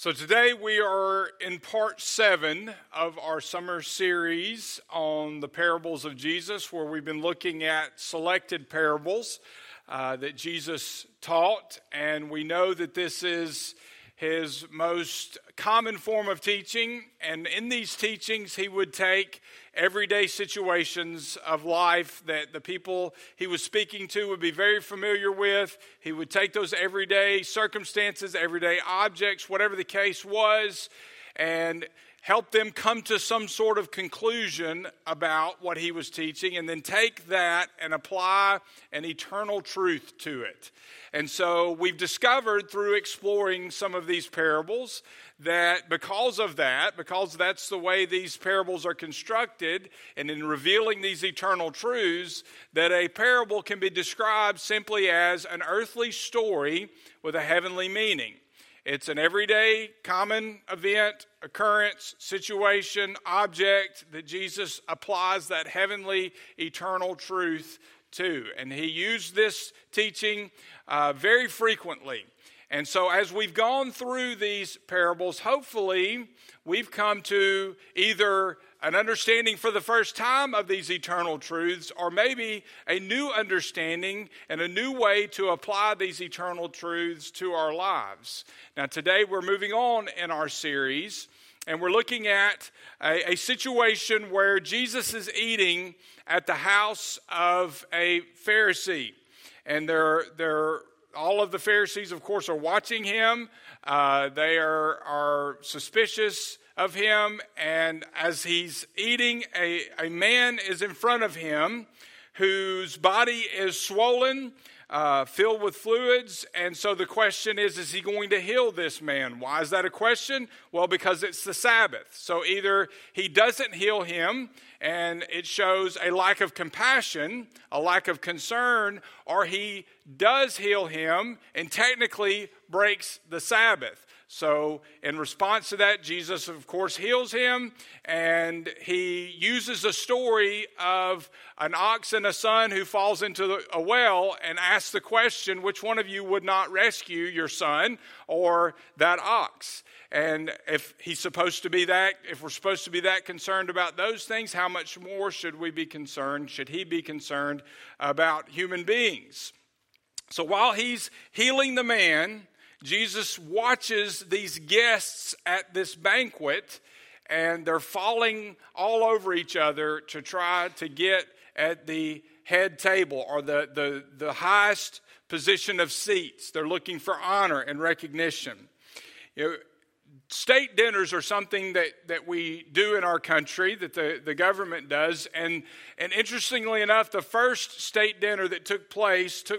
So today we are in part 7 of our summer series on the parables of Jesus, where we've been looking at selected parables that Jesus taught. And we know that this is his most common form of teaching. And in these teachings, he would take everyday situations of life that the people he was speaking to would be very familiar with. He would take those everyday circumstances, everyday objects, whatever the case was, and help them come to some sort of conclusion about what he was teaching, and then take that and apply an eternal truth to it. And so we've discovered through exploring some of these parables that because that's the way these parables are constructed, and in revealing these eternal truths, that a parable can be described simply as an earthly story with a heavenly meaning. It's an everyday, common event, occurrence, situation, object that Jesus applies that heavenly, eternal truth to. And he used this teaching very frequently. And so as we've gone through these parables, hopefully we've come to either an understanding for the first time of these eternal truths, or maybe a new understanding and a new way to apply these eternal truths to our lives. Now today we're moving on in our series, and we're looking at a situation where Jesus is eating at the house of a Pharisee. And all of the Pharisees, of course, are watching him. They are suspicious of him. And as he's eating, a man is in front of him whose body is swollen, filled with fluids. And so the question is he going to heal this man? Why is that a question? Well, because it's the Sabbath. So either he doesn't heal him, and it shows a lack of compassion, a lack of concern, or he does heal him and technically breaks the Sabbath. So in response to that, Jesus, of course, heals him, and he uses a story of an ox and a son who falls into a well and asks the question, which one of you would not rescue your son or that ox? And if we're supposed to be that concerned about those things, how much more should he be concerned about human beings? So while he's healing the man, Jesus watches these guests at this banquet, and they're falling all over each other to try to get at the head table, or the highest position of seats. They're looking for honor and recognition. State dinners are something that we do in our country, that the government does. And interestingly enough, the first state dinner that took place in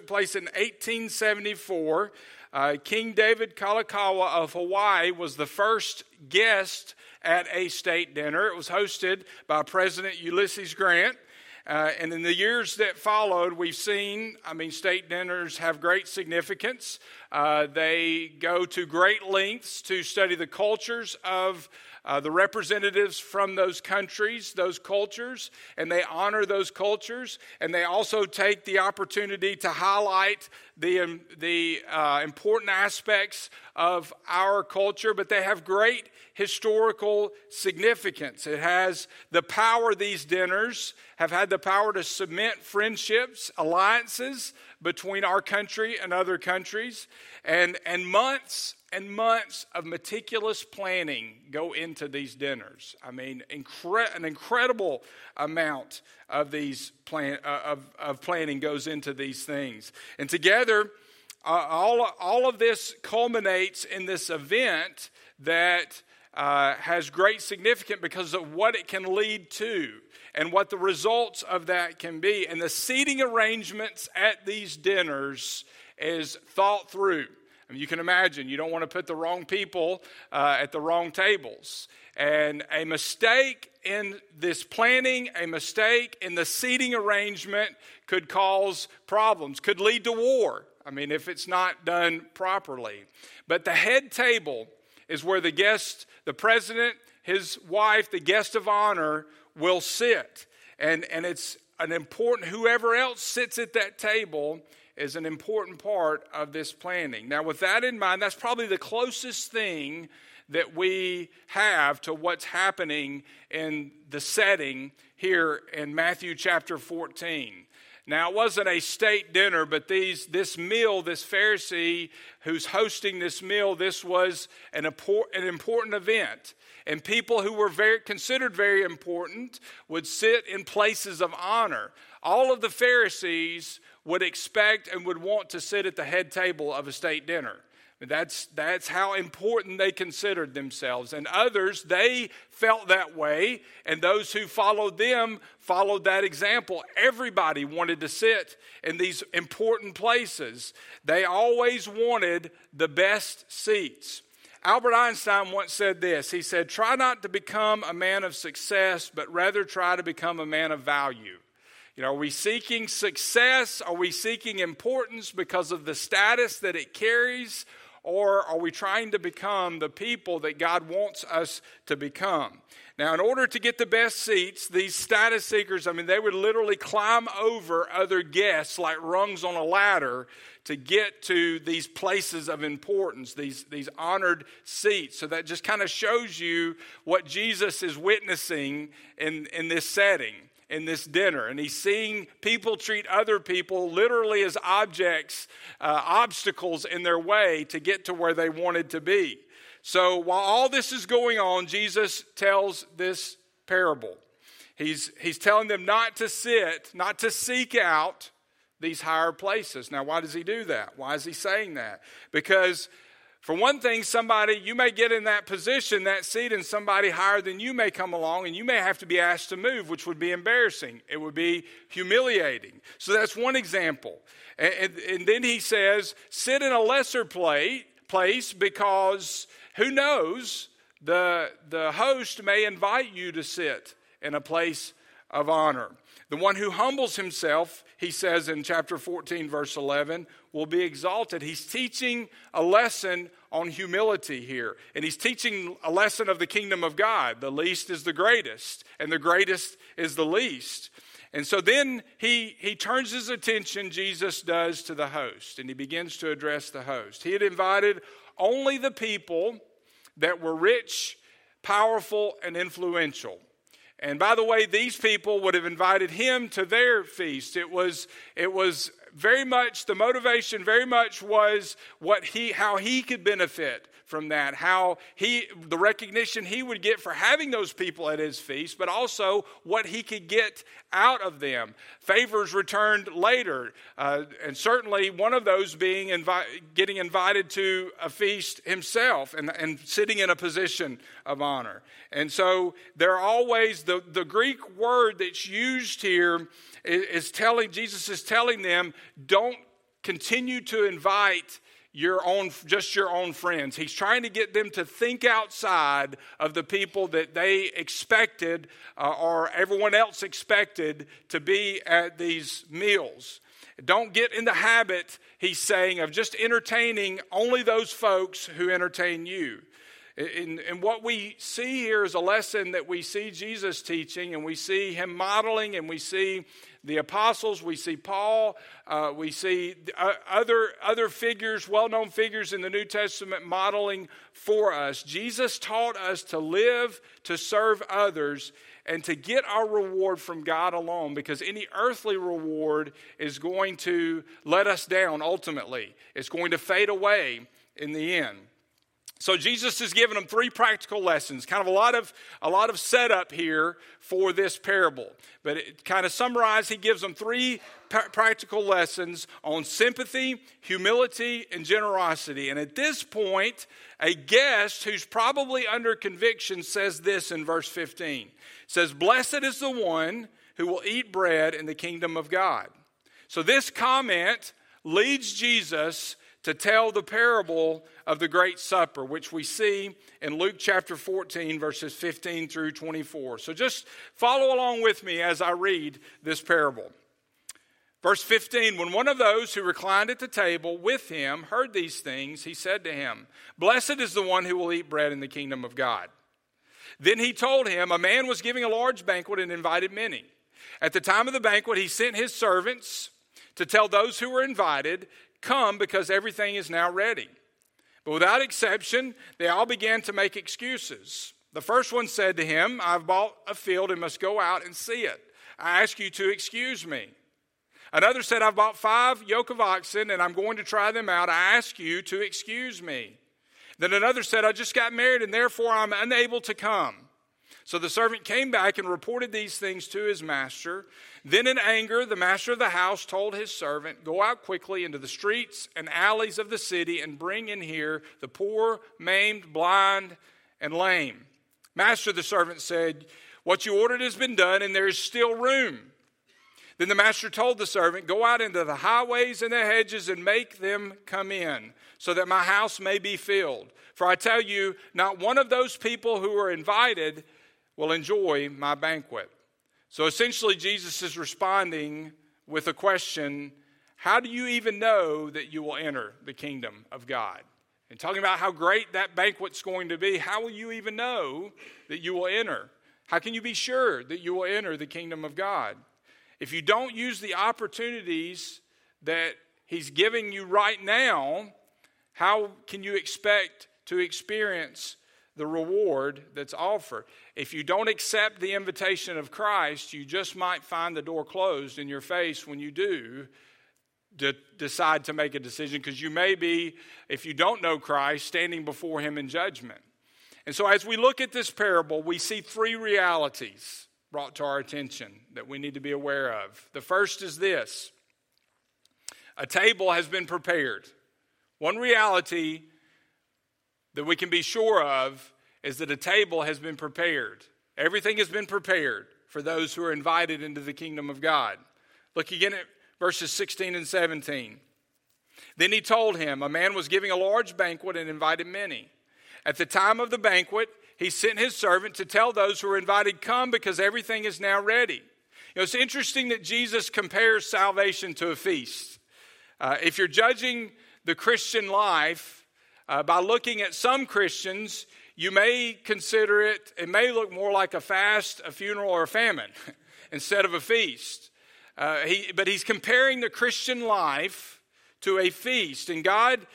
1874. King David Kalakaua of Hawaii was the first guest at a state dinner. It was hosted by President Ulysses Grant. And in the years that followed, we've seen, state dinners have great significance. They go to great lengths to study the cultures of the representatives from those countries, those cultures, and they honor those cultures. And they also take the opportunity to highlight the important aspects of our culture, but they have great historical significance. It has the power, these dinners have had the power to cement friendships, alliances between our country and other countries, and months and months of meticulous planning go into these dinners. An incredible amount of these planning goes into these things. And together, all of this culminates in this event that has great significance because of what it can lead to and what the results of that can be. And the seating arrangements at these dinners is thought through. You can imagine, you don't want to put the wrong people at the wrong tables. And a mistake in this planning, a mistake in the seating arrangement could cause problems, could lead to war. If it's not done properly. But the head table is where the guest, the president, his wife, the guest of honor will sit. And it's an important, whoever else sits at that table is an important part of this planning. Now, with that in mind, that's probably the closest thing that we have to what's happening in the setting here in Matthew chapter 14. Now, it wasn't a state dinner, but this meal, this Pharisee who's hosting this meal, this was an important event. And people who were considered very important would sit in places of honor. All of the Pharisees would expect and would want to sit at the head table of a state dinner. That's how important they considered themselves. And others, they felt that way, and those who followed them followed that example. Everybody wanted to sit in these important places. They always wanted the best seats. Albert Einstein once said this. He said, "Try not to become a man of success, but rather try to become a man of value." Are we seeking success? Are we seeking importance because of the status that it carries? Or are we trying to become the people that God wants us to become? Now, in order to get the best seats, these status seekers, they would literally climb over other guests like rungs on a ladder to get to these places of importance, these honored seats. So that just kind of shows you what Jesus is witnessing in this setting, in this dinner. And he's seeing people treat other people literally as objects, obstacles in their way to get to where they wanted to be. So while all this is going on, Jesus tells this parable. He's telling them not to seek out these higher places. Now, why does he do that? Why is he saying that? Because for one thing, you may get in that position, that seat, and somebody higher than you may come along, and you may have to be asked to move, which would be embarrassing. It would be humiliating. So that's one example. And then he says, sit in a lesser place because who knows, the host may invite you to sit in a place of honor. The one who humbles himself, he says in chapter 14, verse 11, will be exalted. He's teaching a lesson on humility here. And he's teaching a lesson of the kingdom of God. The least is the greatest, and the greatest is the least. And so then he turns his attention, Jesus does, to the host. And he begins to address the host. He had invited only the people that were rich, powerful, and influential. And by the way, these people would have invited him to their feast. It was very much, the motivation very much was how he could benefit from that, the recognition he would get for having those people at his feast, but also what he could get out of them. Favors returned later, and certainly one of those being getting invited to a feast himself and sitting in a position of honor. And so there are always, the Greek word that's used here Jesus is telling them, don't continue to invite just your own friends. He's trying to get them to think outside of the people that they expected or everyone else expected to be at these meals. Don't get in the habit, he's saying, of just entertaining only those folks who entertain you. And what we see here is a lesson that we see Jesus teaching, and we see him modeling, and we see the apostles, we see Paul, we see other figures, well-known figures in the New Testament modeling for us. Jesus taught us to live, to serve others, and to get our reward from God alone, because any earthly reward is going to let us down ultimately. It's going to fade away in the end. So Jesus has given them three practical lessons, kind of a lot of setup here for this parable. But it kind of summarized, he gives them three practical lessons on sympathy, humility, and generosity. And at this point, a guest who's probably under conviction says this in verse 15. It says, "Blessed is the one who will eat bread in the kingdom of God." So this comment leads Jesus to tell the parable of the Great Supper, which we see in Luke chapter 14, verses 15 through 24. So just follow along with me as I read this parable. Verse 15, when one of those who reclined at the table with him heard these things, he said to him, "Blessed is the one who will eat bread in the kingdom of God." Then he told him, a man was giving a large banquet and invited many. At the time of the banquet, he sent his servants to tell those who were invited, "Come, because everything is now ready." But without exception, they all began to make excuses. The first one said to him, I've bought a field and must go out and see it. I ask you to excuse me. Another said, I've bought 5 yoke of oxen and I'm going to try them out. I ask you to excuse me. Then another said, I just got married and therefore I'm unable to come. So the servant came back and reported these things to his master. Then in anger, the master of the house told his servant, go out quickly into the streets and alleys of the city and bring in here the poor, maimed, blind, and lame. Master, the servant said, what you ordered has been done and there is still room. Then the master told the servant, go out into the highways and the hedges and make them come in, so that my house may be filled. For I tell you, not one of those people who are invited will enjoy my banquet. So essentially, Jesus is responding with a question, how do you even know that you will enter the kingdom of God? And talking about how great that banquet's going to be, how will you even know that you will enter? How can you be sure that you will enter the kingdom of God? If you don't use the opportunities that he's giving you right now, how can you expect to experience the reward that's offered? If you don't accept the invitation of Christ, you just might find the door closed in your face when you do decide to make a decision, because you may be, if you don't know Christ, standing before him in judgment. And so as we look at this parable, we see 3 realities brought to our attention that we need to be aware of. The first is this: a table has been prepared. One reality that we can be sure of is that a table has been prepared. Everything has been prepared for those who are invited into the kingdom of God. Look again at verses 16 and 17. Then he told him, a man was giving a large banquet and invited many. At the time of the banquet, he sent his servant to tell those who were invited, come, because everything is now ready. It's interesting that Jesus compares salvation to a feast. If you're judging the Christian life by looking at some Christians, you may consider it may look more like a fast, a funeral, or a famine instead of a feast. But he's comparing the Christian life to a feast. And God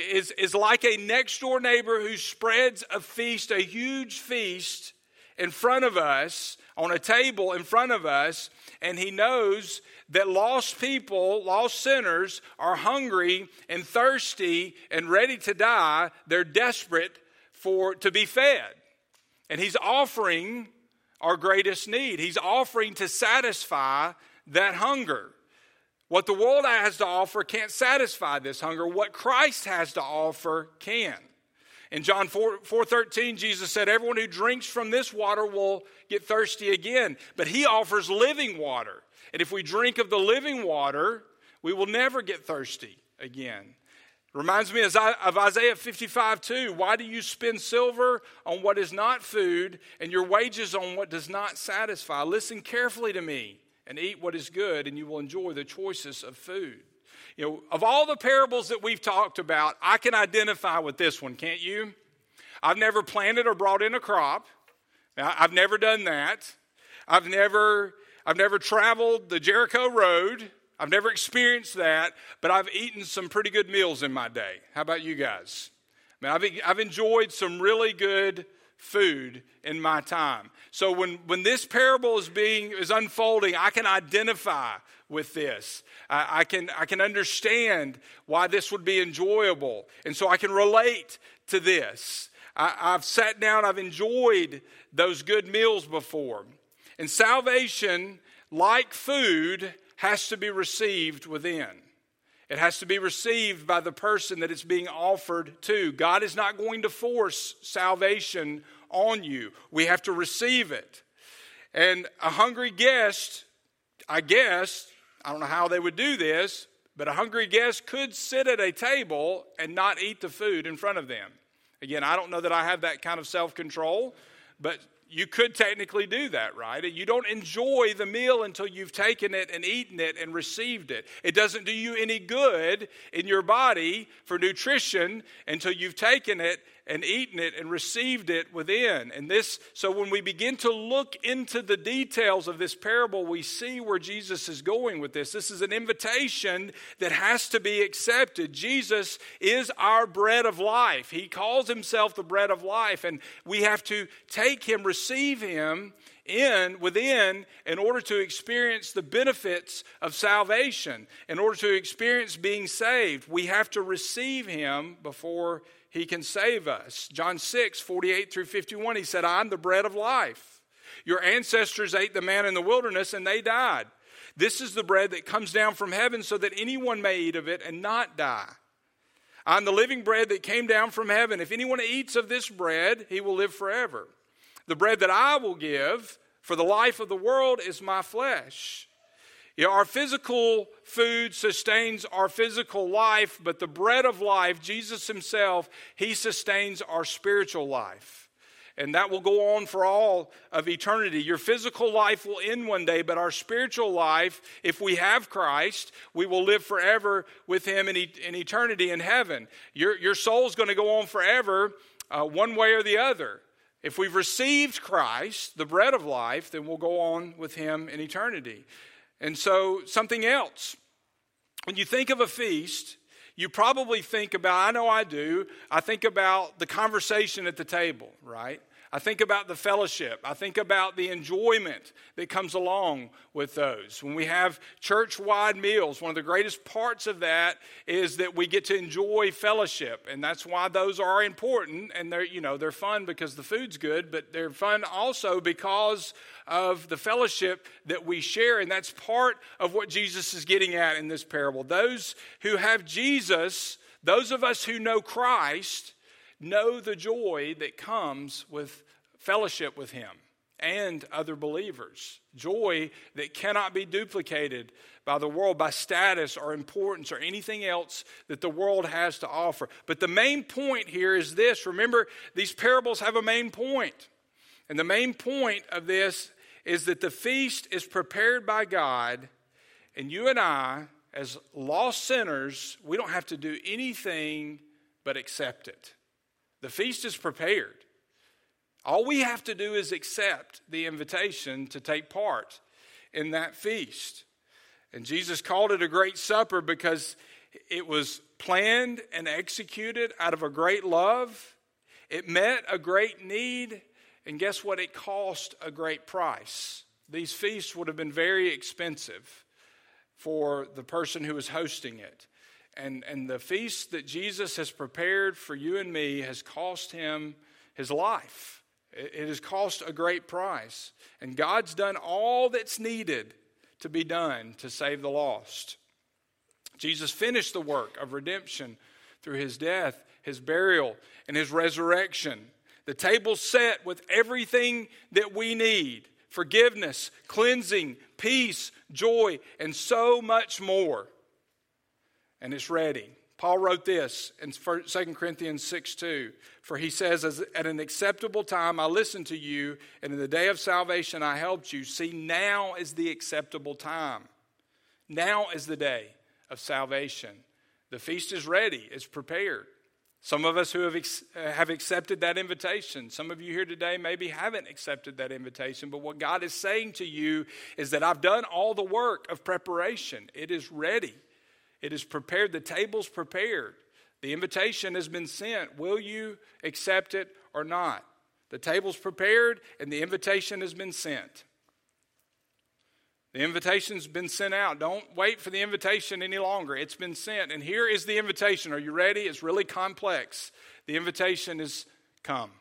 is like a next door neighbor who spreads a feast, a huge feast in front of us, on a table in front of us, and he knows that lost people, lost sinners, are hungry and thirsty and ready to die. They're desperate to be fed. And he's offering our greatest need. He's offering to satisfy that hunger. What the world has to offer can't satisfy this hunger. What Christ has to offer can. In John 4:13, Jesus said, everyone who drinks from this water will get thirsty again. But he offers living water. And if we drink of the living water, we will never get thirsty again. Reminds me of Isaiah 55:2. Why do you spend silver on what is not food and your wages on what does not satisfy? Listen carefully to me and eat what is good, and you will enjoy the choicest of food. Of all the parables that we've talked about, I can identify with this one, can't you? I've never planted or brought in a crop. I've never done that. I've never traveled the Jericho Road. I've never experienced that, but I've eaten some pretty good meals in my day. How about you guys? I've enjoyed some really good food in my time. So when this parable is unfolding, I can identify with this. I can understand why this would be enjoyable, and so I can relate to this. I've sat down, I've enjoyed those good meals before. And salvation, like food, has to be received within. It has to be received by the person that it's being offered to. God is not going to force salvation on you. We have to receive it. And a hungry guest, I guess, I don't know how they would do this, but a hungry guest could sit at a table and not eat the food in front of them. Again, I don't know that I have that kind of self-control, but you could technically do that, right? You don't enjoy the meal until you've taken it and eaten it and received it. It doesn't do you any good in your body for nutrition until you've taken it and eaten it and received it within. So when we begin to look into the details of this parable, we see where Jesus is going with this. This is an invitation that has to be accepted. Jesus is our bread of life. He calls himself the bread of life, and we have to take him, receive him within in order to experience the benefits of salvation. In order to experience being saved, we have to receive him before he can save us. John 6:48-51, he said, I'm the bread of life. Your ancestors ate the manna in the wilderness and they died. This is the bread that comes down from heaven so that anyone may eat of it and not die. I'm the living bread that came down from heaven. If anyone eats of this bread, he will live forever. The bread that I will give for the life of the world is my flesh. Our physical food sustains our physical life, but the bread of life, Jesus himself, he sustains our spiritual life. And that will go on for all of eternity. Your physical life will end one day, but our spiritual life, if we have Christ, we will live forever with him in eternity in heaven. Your soul's going to go on forever, one way or the other. If we've received Christ, the bread of life, then we'll go on with him in eternity. And so something else. When you think of a feast, you probably think about, I know I do, I think about the conversation at the table, right? I think about the fellowship. I think about the enjoyment that comes along with those. When we have church-wide meals, one of the greatest parts of that is that we get to enjoy fellowship. And that's why those are important. And they're fun because the food's good, but they're fun also because of the fellowship that we share. And that's part of what Jesus is getting at in this parable. Those who have Jesus, those of us who know Christ, know the joy that comes with fellowship with him and other believers. Joy that cannot be duplicated by the world, by status or importance or anything else that the world has to offer. But the main point here is this. Remember, these parables have a main point. And the main point of this is that the feast is prepared by God, and you and I, as lost sinners, we don't have to do anything but accept it. The feast is prepared. All we have to do is accept the invitation to take part in that feast. And Jesus called it a great supper because it was planned and executed out of a great love. It met a great need, and guess what? It cost a great price. These feasts would have been very expensive for the person who was hosting it. And the feast that Jesus has prepared for you and me has cost him his life. It has cost a great price. And God's done all that's needed to be done to save the lost. Jesus finished the work of redemption through his death, his burial, and his resurrection. The table's set with everything that we need: forgiveness, cleansing, peace, joy, and so much more. And it's ready. Paul wrote this in 2 Corinthians 6:2. For he says, at an acceptable time I listened to you, and in the day of salvation I helped you. See, now is the acceptable time. Now is the day of salvation. The feast is ready. It's prepared. Some of us who have accepted that invitation. Some of you here today maybe haven't accepted that invitation. But what God is saying to you is that I've done all the work of preparation. It is ready. It is prepared. The table's prepared. The invitation has been sent. Will you accept it or not? The table's prepared and the invitation has been sent. The invitation's been sent out. Don't wait for the invitation any longer. It's been sent. And here is the invitation. Are you ready? It's really complex. The invitation is come.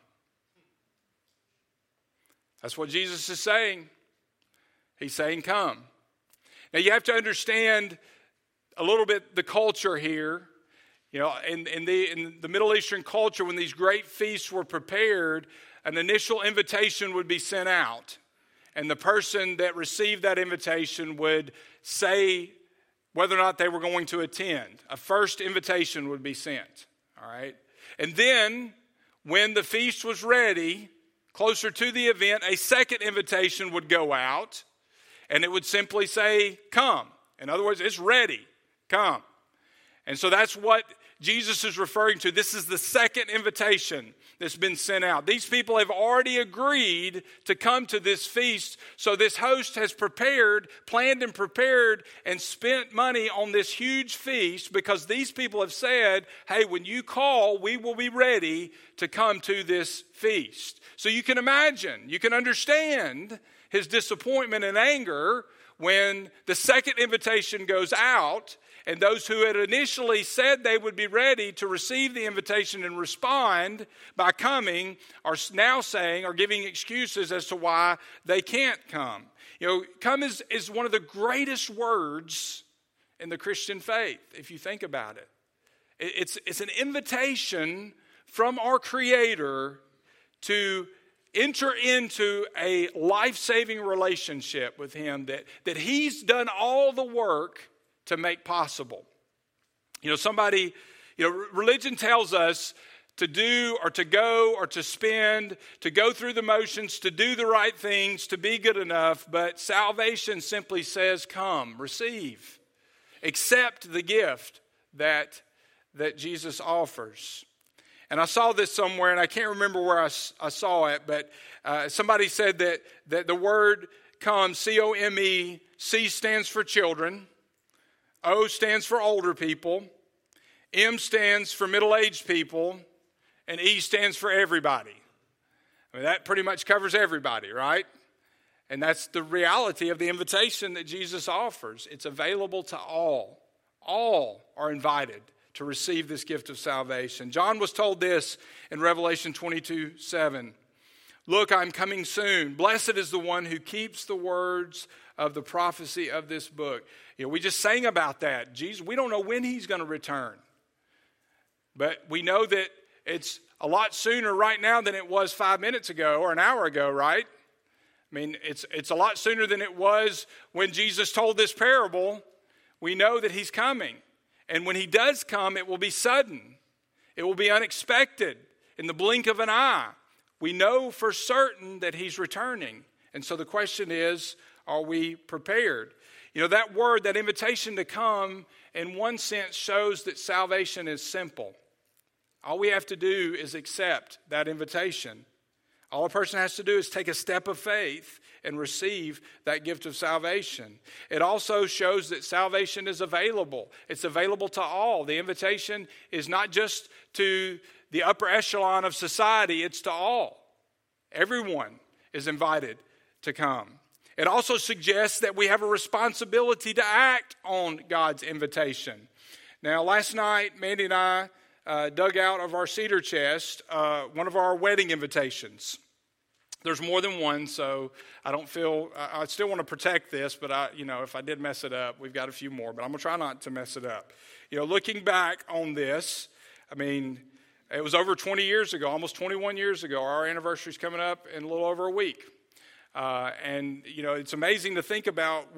That's what Jesus is saying. He's saying come. Now you have to understand a little bit the culture here. You know, in the Middle Eastern culture, when these great feasts were prepared, an initial invitation would be sent out. And the person that received that invitation would say whether or not they were going to attend. A first invitation would be sent. All right. And then when the feast was ready, closer to the event, a second invitation would go out. And it would simply say, come. In other words, it's ready. Come. And so that's what Jesus is referring to, this is the second invitation that's been sent out. These people have already agreed to come to this feast, so this host has planned and prepared and spent money on this huge feast because these people have said, hey, when you call, we will be ready to come to this feast. So you can imagine, you can understand his disappointment and anger when the second invitation goes out, and those who had initially said they would be ready to receive the invitation and respond by coming are now saying or giving excuses as to why they can't come. You know, come is one of the greatest words in the Christian faith, if you think about it. It's an invitation from our Creator to enter into a life-saving relationship with Him that He's done all the work to make possible. You know, religion tells us to do or to go or to spend, to go through the motions, to do the right things, to be good enough, but salvation simply says, come, receive, accept the gift that Jesus offers. And I saw this somewhere, and I can't remember where I saw it, but somebody said that the word come, C-O-M-E, C stands for children, O stands for older people, M stands for middle-aged people, and E stands for everybody. I mean, that pretty much covers everybody, right? And that's the reality of the invitation that Jesus offers. It's available to all. All are invited to receive this gift of salvation. John was told this in Revelation 22:7. Look, I'm coming soon. Blessed is the one who keeps the words of the prophecy of this book. You know, we just sang about that. Jesus, we don't know when He's going to return. But we know that it's a lot sooner right now than it was 5 minutes ago or an hour ago, right? I mean, it's a lot sooner than it was when Jesus told this parable. We know that He's coming. And when He does come, it will be sudden. It will be unexpected, in the blink of an eye. We know for certain that He's returning. And so the question is, are we prepared? You know, that word, that invitation to come, in one sense shows that salvation is simple. All we have to do is accept that invitation. All a person has to do is take a step of faith and receive that gift of salvation. It also shows that salvation is available. It's available to all. The invitation is not just to the upper echelon of society, it's to all. Everyone is invited to come. It also suggests that we have a responsibility to act on God's invitation. Now, last night, Mandy and I dug out of our cedar chest one of our wedding invitations. There's more than one, so I still want to protect this, but if I did mess it up, we've got a few more, but I'm going to try not to mess it up. You know, looking back on this, I mean, it was over 20 years ago, almost 21 years ago. Our anniversary is coming up in a little over a week. And, you know, it's amazing to think about